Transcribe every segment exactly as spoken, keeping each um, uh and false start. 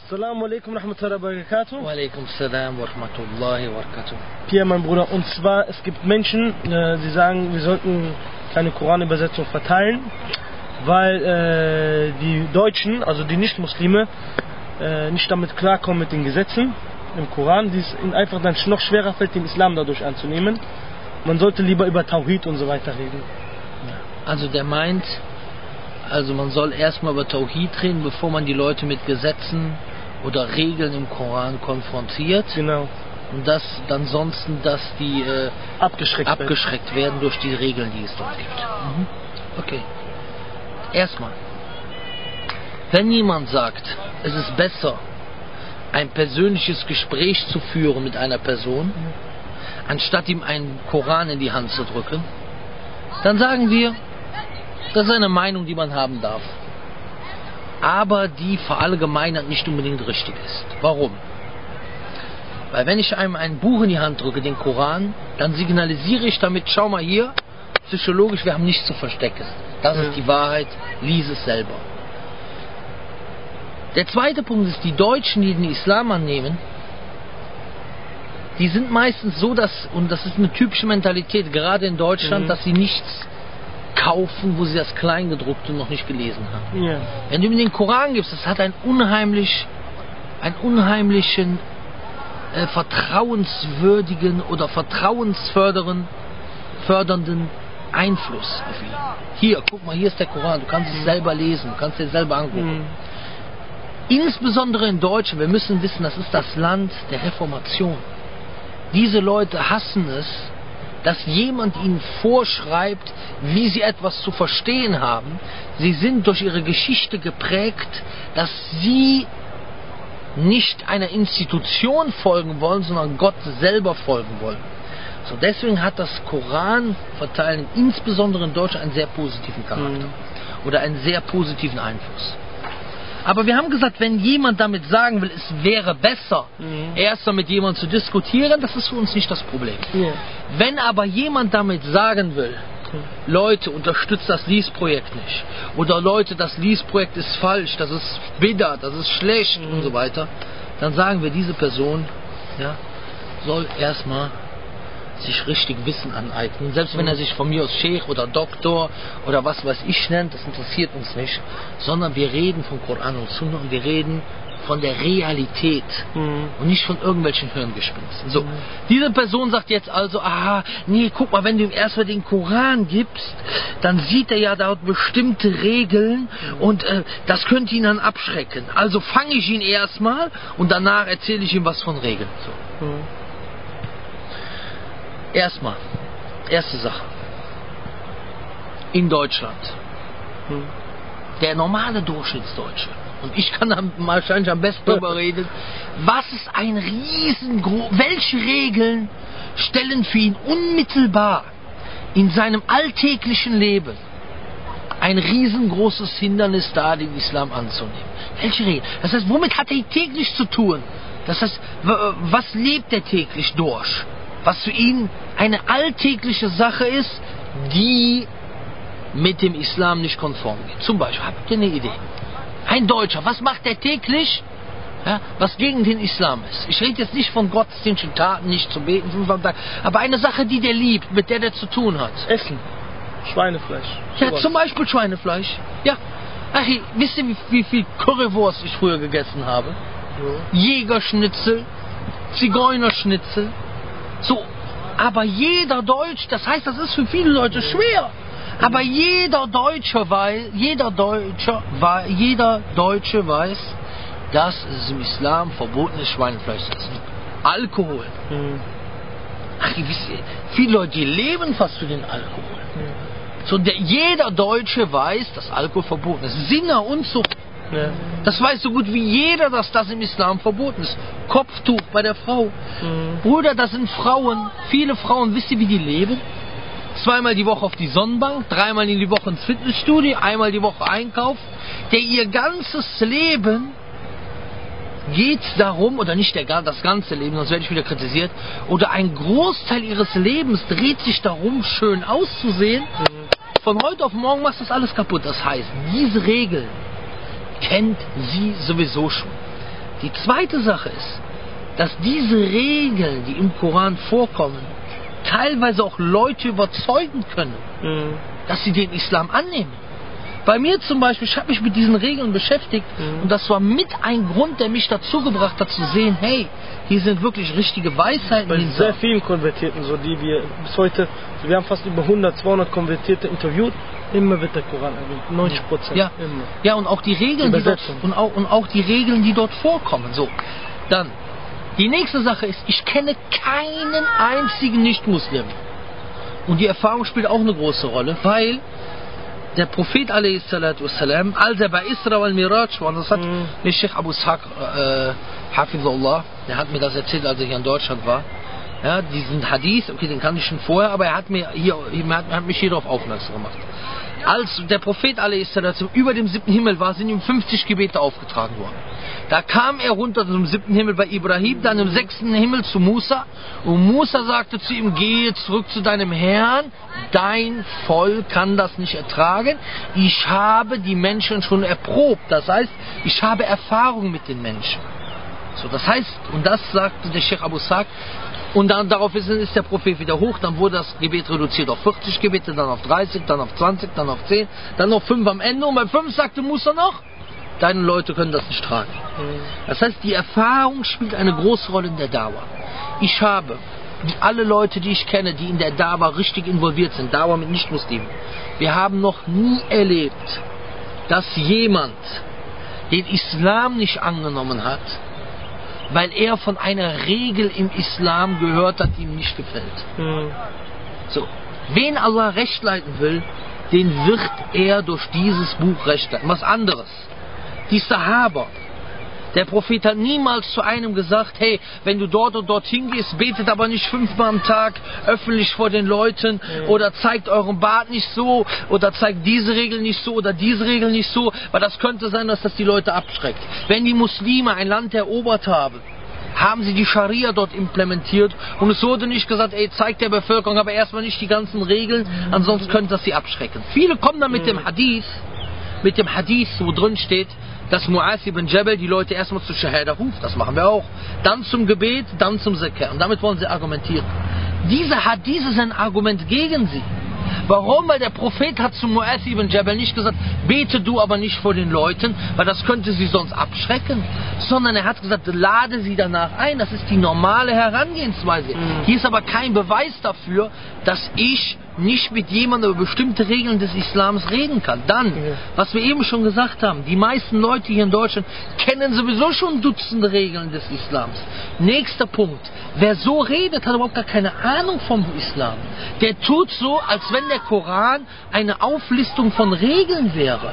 Assalamu alaikum rahmatullahi wa barakatuh. Wa alaikum salam wa rahmatullahi wa barakatuh. Pierre, mein Bruder, und zwar, es gibt Menschen, äh, die sagen, wir sollten keine Koranübersetzung verteilen, weil äh, die Deutschen, also die Nicht-Muslime, äh, nicht damit klarkommen mit den Gesetzen im Koran, die es ihnen einfach dann noch schwerer fällt, den Islam dadurch anzunehmen. Man sollte lieber über Tawhid und so weiter reden. Also der meint, also man soll erstmal über Tawhid reden, bevor man die Leute mit Gesetzen oder Regeln im Koran konfrontiert. Genau. Und dass dann sonst, dass die äh, abgeschreckt, abgeschreckt werden durch die Regeln, die es dort gibt. Mhm. Okay. Erstmal, wenn jemand sagt, es ist besser, ein persönliches Gespräch zu führen mit einer Person, anstatt ihm einen Koran in die Hand zu drücken, dann sagen wir, das ist eine Meinung, die man haben darf. Aber die verallgemeinert nicht unbedingt richtig ist. Warum? Weil wenn ich einem ein Buch in die Hand drücke, den Koran, dann signalisiere ich damit, schau mal hier, psychologisch, wir haben nichts zu verstecken. Das ist die Wahrheit, lies es selber. Der zweite Punkt ist, die Deutschen, die den Islam annehmen, die sind meistens so, dass, und das ist eine typische Mentalität, gerade in Deutschland, mhm. dass sie nichts kaufen, wo sie das Kleingedruckte noch nicht gelesen haben. Yeah. Wenn du mir den Koran gibst, das hat einen unheimlich, einen unheimlichen, äh, vertrauenswürdigen oder vertrauensfördernden fördernden Einfluss auf ihn. Hier, guck mal, hier ist der Koran, du kannst es selber lesen, du kannst es dir selber angucken. Mhm. Insbesondere in Deutschland, wir müssen wissen, das ist das Land der Reformation. Diese Leute hassen es, dass jemand ihnen vorschreibt, wie sie etwas zu verstehen haben. Sie sind durch ihre Geschichte geprägt, dass sie nicht einer Institution folgen wollen, sondern Gott selber folgen wollen. So, deswegen hat das Koranverteilen insbesondere in Deutschland einen sehr positiven Charakter mhm. oder einen sehr positiven Einfluss. Aber wir haben gesagt, wenn jemand damit sagen will, es wäre besser, mhm. erst mit jemandem zu diskutieren, das ist für uns nicht das Problem. Ja. Wenn aber jemand damit sagen will, mhm. Leute, unterstützt das Lies-Projekt nicht, oder Leute, das Lies-Projekt ist falsch, das ist bitter, das ist schlecht mhm. und so weiter, dann sagen wir, diese Person ja, soll erstmal sich richtig Wissen aneignen. Selbst wenn er sich von mir aus Sheikh oder Doktor oder was weiß ich nennt, das interessiert uns nicht. Sondern wir reden von Koran und Sunna und wir reden von der Realität mhm. und nicht von irgendwelchen Hirngespinsten. So, mhm. diese Person sagt jetzt also, aha, nee, guck mal, wenn du ihm erstmal den Koran gibst, dann sieht er ja dort bestimmte Regeln mhm. und äh, das könnte ihn dann abschrecken. Also fange ich ihn erstmal und danach erzähle ich ihm was von Regeln. So. Mhm. Erstmal, erste Sache. In Deutschland. Hm. Der normale Durchschnittsdeutsche, und ich kann am, wahrscheinlich am besten darüber reden, was ist ein riesengroß, welche Regeln stellen für ihn unmittelbar in seinem alltäglichen Leben ein riesengroßes Hindernis dar, den Islam anzunehmen? Welche Regeln? Das heißt, womit hat er täglich zu tun? Das heißt, was lebt er täglich durch? Was für ihn eine alltägliche Sache ist, die mit dem Islam nicht konform geht. Zum Beispiel, habt ihr eine Idee? Ein Deutscher, was macht er täglich, ja, was gegen den Islam ist? Ich rede jetzt nicht von gottesdienstlichen Taten, nicht zu beten, fünfmal am Tag, aber eine Sache, die der liebt, mit der der zu tun hat. Essen, Schweinefleisch. Ja, sowas. Zum Beispiel Schweinefleisch. Ja. Ach, wisst ihr, wie, wie viel Currywurst ich früher gegessen habe? Ja. Jägerschnitzel, Zigeunerschnitzel. So, aber jeder Deutsche, das heißt, das ist für viele Leute schwer, aber jeder Deutsche weiß, jeder Deutsche, jeder Deutsche weiß, dass es im Islam verboten ist, Schweinefleisch zu essen. Alkohol. Mhm. Ach, ihr wisst, viele Leute, die leben fast für den Alkohol. Mhm. So, der, jeder Deutsche weiß, dass Alkohol verboten ist. Singer und so. Ja. Das weiß so gut wie jeder, dass das im Islam verboten ist. Kopftuch bei der Frau. Mhm. Bruder, das sind Frauen. Viele Frauen, wisst ihr, wie die leben? Zweimal die Woche auf die Sonnenbank, dreimal in die Woche ins Fitnessstudio, einmal die Woche Einkauf. Der ihr ganzes Leben geht darum, oder nicht der, das ganze Leben, sonst werde ich wieder kritisiert, oder ein Großteil ihres Lebens dreht sich darum, schön auszusehen. Mhm. Von heute auf morgen machst du das alles kaputt. Das heißt, diese Regeln kennt sie sowieso schon. Die zweite Sache ist, dass diese Regeln, die im Koran vorkommen, teilweise auch Leute überzeugen können, mhm. dass sie den Islam annehmen. Bei mir zum Beispiel, ich habe mich mit diesen Regeln beschäftigt mhm. und das war mit ein Grund, der mich dazu gebracht hat zu sehen, hey, hier sind wirklich richtige Weisheiten. Bei sehr vielen Konvertierten, so die wir bis heute, wir haben fast über hundert, zweihundert Konvertierte interviewt, immer wird der Koran erwähnt, neunzig Prozent. Ja, immer. Ja, und auch die Regeln, die dort, und, auch, und auch die Regeln, die dort vorkommen. So, dann, die nächste Sache ist, ich kenne keinen einzigen Nicht-Muslim. Und die Erfahrung spielt auch eine große Rolle, weil der Prophet a s, als er bei Isra wal Miraj war, und das hat mm. der Sheikh Abu Ishaq, äh, Hafizullah, der hat mir das erzählt, als er hier in Deutschland war. Ja, diesen Hadith, okay, den kannte ich schon vorher, aber er hat, mir hier, hat, hat mich hier darauf aufmerksam gemacht. Als der Prophet a s über dem siebten Himmel war, sind ihm fünfzig Gebete aufgetragen worden. Da kam er runter zum siebten Himmel bei Ibrahim, dann im sechsten Himmel zu Musa. Und Musa sagte zu ihm, gehe zurück zu deinem Herrn, dein Volk kann das nicht ertragen. Ich habe die Menschen schon erprobt, das heißt, ich habe Erfahrung mit den Menschen. So, das heißt, und das sagte der Sheikh Abu Ishaq, und dann darauf ist, ist der Prophet wieder hoch, dann wurde das Gebet reduziert auf vierzig Gebete, dann auf dreißig, dann auf zwanzig, dann auf zehn, dann auf fünf am Ende, und bei fünf sagte Musa noch, deine Leute können das nicht tragen. Das heißt, die Erfahrung spielt eine große Rolle in der Dawa. Ich habe die, alle Leute, die ich kenne, die in der Dawa richtig involviert sind, Dawa mit Nicht-Muslimen, wir haben noch nie erlebt, dass jemand den Islam nicht angenommen hat, weil er von einer Regel im Islam gehört hat, die ihm nicht gefällt. Mhm. So, wen Allah recht leiten will, den wird er durch dieses Buch recht leiten. Was anderes. Die Sahaba. Der Prophet hat niemals zu einem gesagt, hey, wenn du dort und dorthin gehst, betet aber nicht fünfmal am Tag öffentlich vor den Leuten, mhm. oder zeigt euren Bart nicht so, oder zeigt diese Regel nicht so, oder diese Regel nicht so, weil das könnte sein, dass das die Leute abschreckt. Wenn die Muslime ein Land erobert haben, haben sie die Scharia dort implementiert und es wurde nicht gesagt, ey, zeigt der Bevölkerung aber erstmal nicht die ganzen Regeln, ansonsten könnte das sie abschrecken. Viele kommen dann mit dem Hadith, mit dem Hadith, wo drin steht, dass Mu'az ibn Jabal die Leute erstmal zu Shahada ruft, das machen wir auch, dann zum Gebet, dann zum Zakah, und damit wollen sie argumentieren. Diese Hadithe sind ein Argument gegen sie. Warum? Weil der Prophet hat zu Mu'az ibn Jabal nicht gesagt, bete du aber nicht vor den Leuten, weil das könnte sie sonst abschrecken, sondern er hat gesagt, lade sie danach ein, das ist die normale Herangehensweise. Mhm. Hier ist aber kein Beweis dafür, dass ich nicht mit jemandem über bestimmte Regeln des Islams reden kann. Dann, ja. was wir eben schon gesagt haben, die meisten Leute hier in Deutschland kennen sowieso schon Dutzende Regeln des Islams. Nächster Punkt, wer so redet, hat überhaupt gar keine Ahnung vom Islam. Der tut so, als wenn der Koran eine Auflistung von Regeln wäre.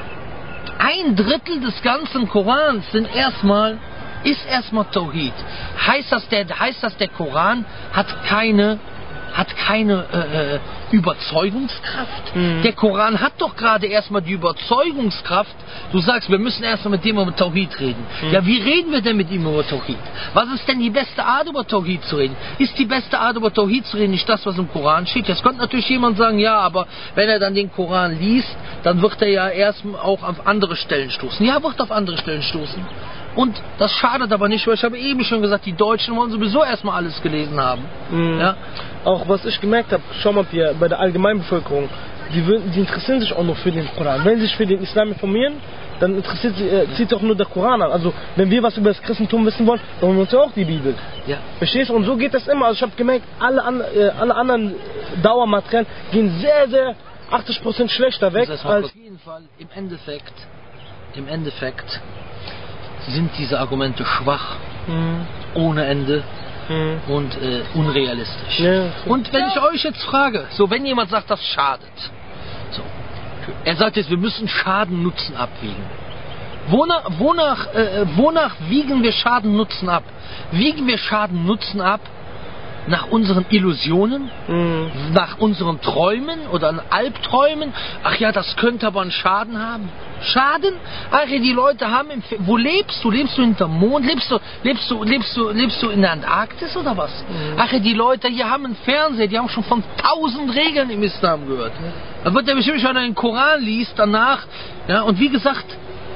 Ein Drittel des ganzen Korans sind erstmal, ist erstmal Tawhid. Heißt das, der, heißt das, der Koran hat keine hat keine äh, Überzeugungskraft. Mhm. Der Koran hat doch gerade erstmal die Überzeugungskraft. Du sagst, wir müssen erstmal mit dem über Tawhid reden. Mhm. Ja, wie reden wir denn mit ihm über Tawhid? Was ist denn die beste Art, über Tawhid zu reden? Ist die beste Art, über Tawhid zu reden, nicht das, was im Koran steht? Jetzt könnte natürlich jemand sagen, ja, aber wenn er dann den Koran liest, dann wird er ja erstmal auch auf andere Stellen stoßen. Ja, wird auf andere Stellen stoßen. Und das schadet aber nicht, weil ich habe eben schon gesagt, die Deutschen wollen sowieso erstmal alles gelesen haben. Mhm. Ja? Auch was ich gemerkt habe, schau mal hier, bei der Allgemeinbevölkerung, die, die interessieren sich auch nur für den Koran. Wenn sie sich für den Islam informieren, dann interessiert sie, äh, zieht auch nur der Koran an. Also wenn wir was über das Christentum wissen wollen, dann holen wir uns ja auch die Bibel. Ja. Verstehst du? Und so geht das immer. Also ich habe gemerkt, alle, an, äh, alle anderen Dauermaterialien gehen sehr, sehr achtzig Prozent schlechter weg. Das heißt, als auf jeden Fall im Endeffekt, im Endeffekt sind diese Argumente schwach, mhm. ohne Ende mhm. und äh, unrealistisch. Ja, und wenn ich euch jetzt frage, so wenn jemand sagt, das schadet, so, er sagt jetzt, wir müssen Schaden-Nutzen abwägen. Wonach, wonach, äh, wonach wiegen wir Schaden-Nutzen ab? Wiegen wir Schaden-Nutzen ab nach unseren Illusionen, mhm. nach unseren Träumen oder Albträumen? Ach ja, das könnte aber einen Schaden haben. Schaden? Ach ja, die Leute haben im Fe- wo lebst du? Lebst du hinterm Mond? Lebst du, lebst du, lebst du, lebst du in der Antarktis oder was? Mhm. Ach ja, die Leute hier haben einen Fernseher, die haben schon von tausend Regeln im Islam gehört. Da wird der bestimmt, wenn er den Koran liest, danach, ja, und wie gesagt,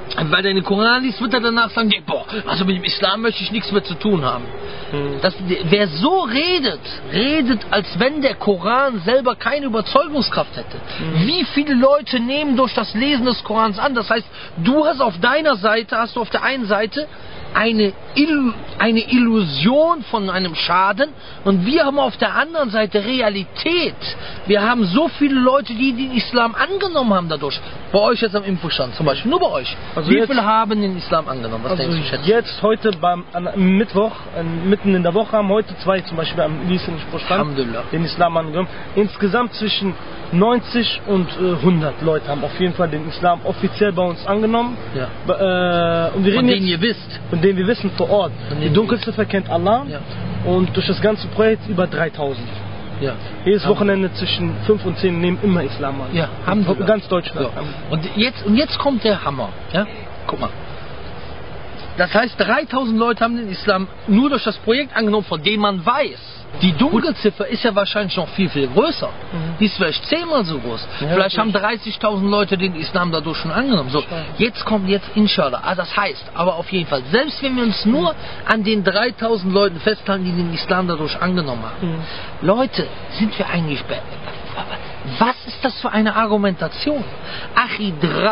weil er den Koran liest, wird er danach sagen, nee, boah, also mit dem Islam möchte ich nichts mehr zu tun haben. Mhm. Das, wer so redet, redet, als wenn der Koran selber keine Überzeugungskraft hätte. Mhm. Wie viele Leute nehmen durch das Lesen des Korans an? Das heißt, du hast auf deiner Seite, hast du auf der einen Seite eine, Ill- eine Illusion von einem Schaden und wir haben auf der anderen Seite Realität. Wir haben so viele Leute, die den Islam angenommen haben dadurch. Bei euch jetzt am Infostand zum Beispiel, nur bei euch. Also Wie jetzt, viele haben den Islam angenommen? Was also denkst du, schätze? jetzt, heute, beim, an, am Mittwoch, an, mitten in der Woche, haben heute zwei zum Beispiel am Liesen Sprostand den Islam angenommen. Insgesamt zwischen neunzig und äh, hundert Leute haben auf jeden Fall den Islam offiziell bei uns angenommen. Ja. Äh, und wir Von reden denen jetzt, ihr wisst. Von denen wir wissen vor Ort. Die Dunkelziffer kennt Allah. Ja. Und durch das ganze Projekt über dreitausend. Ja. Jedes Wochenende zwischen fünf und zehn nehmen immer Islam an. Ja, haben wir. Ganz Deutschland. Ja. Und, jetzt, und jetzt kommt der Hammer. Ja? Guck mal. Das heißt, dreitausend Leute haben den Islam nur durch das Projekt angenommen, von dem man weiß. Die Dunkelziffer ist ja wahrscheinlich noch viel, viel größer. Mhm. Die ist vielleicht zehnmal so groß. Ja, vielleicht haben dreißigtausend Leute den Islam dadurch schon angenommen. So, jetzt kommt jetzt Inshallah. Ah, das heißt, aber auf jeden Fall, selbst wenn wir uns nur an den dreitausend Leuten festhalten, die den Islam dadurch angenommen haben. Mhm. Leute, sind wir eigentlich... Be- Was ist das für eine Argumentation? Achi,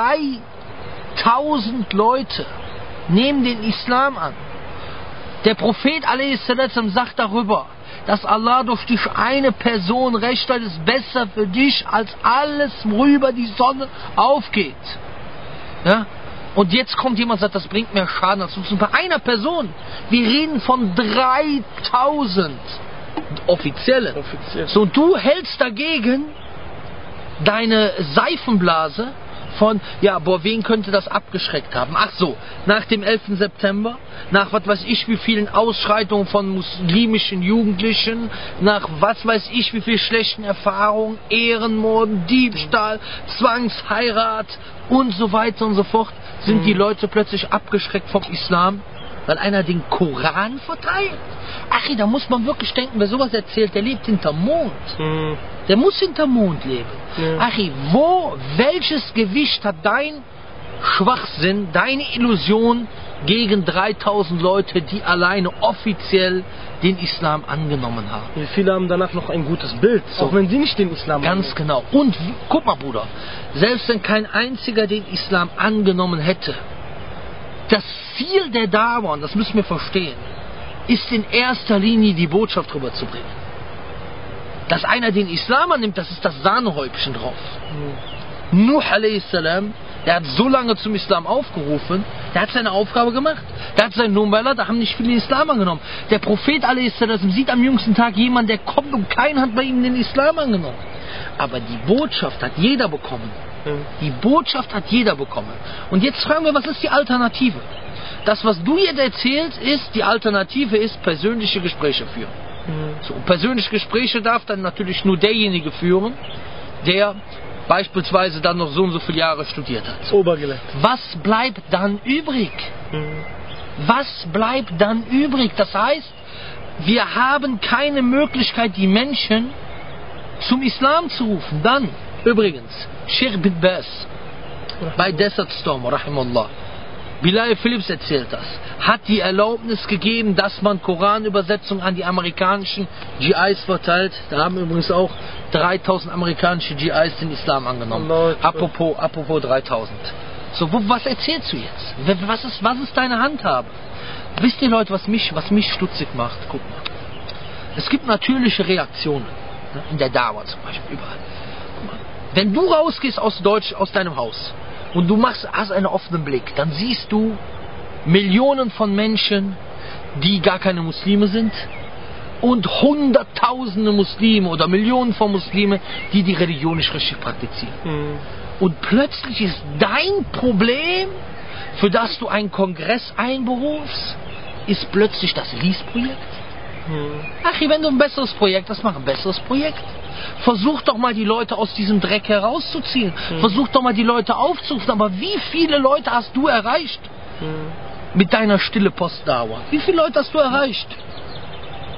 dreitausend Leute nehmen den Islam an. Der Prophet a s. sagt darüber, dass Allah durch dich eine Person recht hat, ist besser für dich, als alles, worüber die Sonne aufgeht. Ja? Und jetzt kommt jemand und sagt, das bringt mehr Schaden als Nutzen. Bei einer Person. Wir reden von dreitausend Offiziellen. Offiziell. So, und du hältst dagegen deine Seifenblase von, ja, boah, wen könnte das abgeschreckt haben? Ach so, nach dem elften September, nach was weiß ich wie vielen Ausschreitungen von muslimischen Jugendlichen, nach was weiß ich wie viel schlechten Erfahrungen, Ehrenmorden, Diebstahl, Zwangsheirat und so weiter und so fort, sind mhm. die Leute plötzlich abgeschreckt vom Islam, weil einer den Koran verteilt. Ach, da muss man wirklich denken, wer sowas erzählt, der lebt hinterm Mond. Mhm. Der muss hinterm Mond leben. Ja. Achi, wo, welches Gewicht hat dein Schwachsinn, deine Illusion gegen dreitausend Leute, die alleine offiziell den Islam angenommen haben? Wie viele haben danach noch ein gutes Bild, so. Auch wenn sie nicht den Islam Ganz annehmen. Genau. Und guck mal, Bruder, selbst wenn kein einziger den Islam angenommen hätte, das Ziel der Dawa, und das müssen wir verstehen, ist in erster Linie die Botschaft rüberzubringen. Dass einer den Islam annimmt, das ist das Sahnehäubchen drauf. Mhm. Nuh a s, der hat so lange zum Islam aufgerufen, der hat seine Aufgabe gemacht. Der hat seinen Nummer, da haben nicht viele den Islam angenommen. Der Prophet a s sieht am jüngsten Tag jemanden, der kommt und keiner hat bei ihm den Islam angenommen. Aber die Botschaft hat jeder bekommen. Mhm. Die Botschaft hat jeder bekommen. Und jetzt fragen wir, was ist die Alternative? Das, was du jetzt erzählst, ist, die Alternative ist, persönliche Gespräche führen. Mhm. So, persönliche Gespräche darf dann natürlich nur derjenige führen, der beispielsweise dann noch so und so viele Jahre studiert hat. Obergelenk. Was bleibt dann übrig? Mhm. Was bleibt dann übrig? Das heißt, wir haben keine Möglichkeit, die Menschen zum Islam zu rufen. Dann, übrigens, Sheikh bin Baz bei Desert Storm, rahimahullah, Bilal Phillips erzählt das, hat die Erlaubnis gegeben, dass man Koranübersetzung an die amerikanischen G Is verteilt. Da haben übrigens auch dreitausend amerikanische G Is den Islam angenommen. Apropos, apropos dreitausend. So, wo, was erzählst du jetzt? Was ist, was ist deine Handhabe? Wisst ihr, Leute, was mich, was mich stutzig macht? Guck mal. Es gibt natürliche Reaktionen. Ne, in der Dawa zum Beispiel, überall. Guck mal. Wenn du rausgehst aus Deutsch, aus deinem Haus, und du machst, hast einen offenen Blick, dann siehst du Millionen von Menschen, die gar keine Muslime sind, und Hunderttausende Muslime oder Millionen von Muslimen, die die Religion nicht richtig praktizieren. Mhm. Und plötzlich ist dein Problem, für das du einen Kongress einberufst, ist plötzlich das Lies-Projekt. Mhm. Ach, wenn du ein besseres Projekt hast, mach ein besseres Projekt. Versuch doch mal die Leute aus diesem Dreck herauszuziehen. Mhm. Versuch doch mal die Leute aufzurufen. Aber wie viele Leute hast du erreicht? Mhm. Mit deiner stille Postdauer? Wie viele Leute hast du erreicht?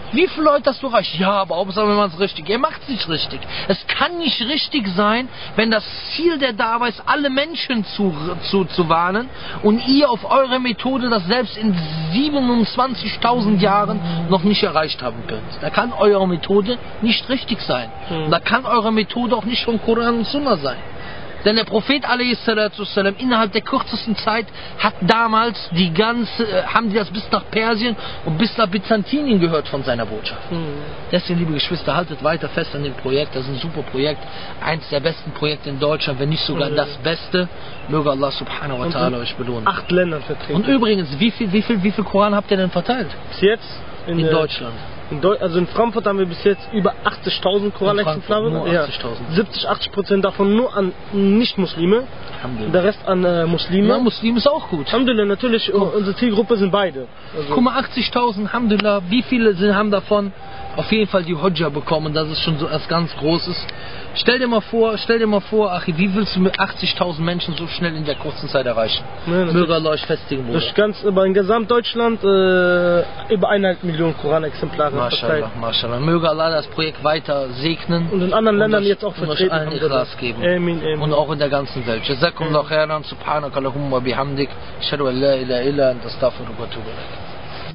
Wie viele Leute hast du erreicht? Ja, aber Hauptsache, wenn man es richtig. Ihr macht es nicht richtig. Es kann nicht richtig sein, wenn das Ziel der Dawa ist, alle Menschen zu, zu, zu warnen und ihr auf eure Methode das selbst in siebenundzwanzigtausend Jahren noch nicht erreicht haben könnt. Da kann eure Methode nicht richtig sein. Mhm. Und da kann eure Methode auch nicht vom Koran und Sunna sein. Denn der Prophet a s. innerhalb der kürzesten Zeit hat damals die ganze, äh, haben die das bis nach Persien und bis nach Byzantinien gehört von seiner Botschaft. Mhm. Deswegen, liebe Geschwister, haltet weiter fest an dem Projekt. Das ist ein super Projekt. Eins der besten Projekte in Deutschland, wenn nicht sogar mhm. das Beste. Möge Allah subhanahu wa ta'ala euch belohnen. Acht Ländern vertreten. Und übrigens, wie viel, wie viel, wie viel Koran habt ihr denn verteilt? Bis jetzt? In, in Deutschland. In Deu also in Frankfurt haben wir bis jetzt über achtzigtausend Koranexemplare. Ja. siebzig, achtzig Prozent davon nur an Nicht-Muslime. Der Rest an äh, Muslime. Na, Muslim ist auch gut. Alhamdulillah, natürlich, oh. unsere Zielgruppe sind beide. Also guck mal, achtzigtausend, Alhamdulillah, wie viele sind, haben davon auf jeden Fall die Hodja bekommen? Das ist schon so etwas ganz Großes. Stell dir mal vor, stell dir mal vor, Achi, wie willst du mit achtzigtausend Menschen so schnell in der kurzen Zeit erreichen? Ja, möge Allah euch festigen, Bruder. Das ganz, aber in Gesamtdeutschland äh, über eineinhalb Millionen Koranexemplare. Mashallah, Mashallah. Möge Allah das Projekt weiter segnen. Und in anderen Ländern jetzt auch vertreten. Und euch allen geben. Amin, amin. Und auch in der ganzen Welt. Jazakumullahu khairan, subhanaka Allahumma bihamdik, ashhadu an la ilaha illa anta astaghfiruka wa atubu ilaik.